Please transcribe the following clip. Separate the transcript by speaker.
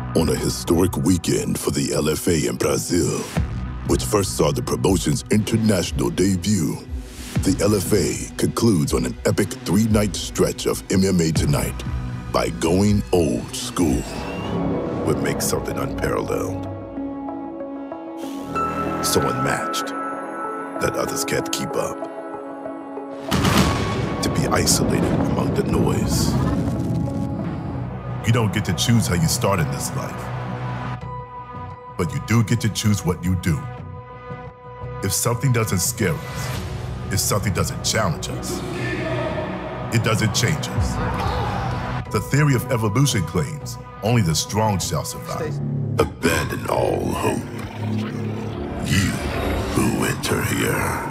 Speaker 1: On a historic weekend for the LFA in Brazil, which first saw the promotion's international debut, the LFA concludes on an epic 3-night stretch of MMA Tonight by going old school. What makes something unparalleled, so unmatched that others can't keep up. To be isolated among the noise.
Speaker 2: You don't get to choose how you start in this life, but you do get to choose what you do. If something doesn't scare us, if something doesn't challenge us, it doesn't change us. The theory of evolution claims only the strong shall survive.
Speaker 1: Abandon all hope. You who enter here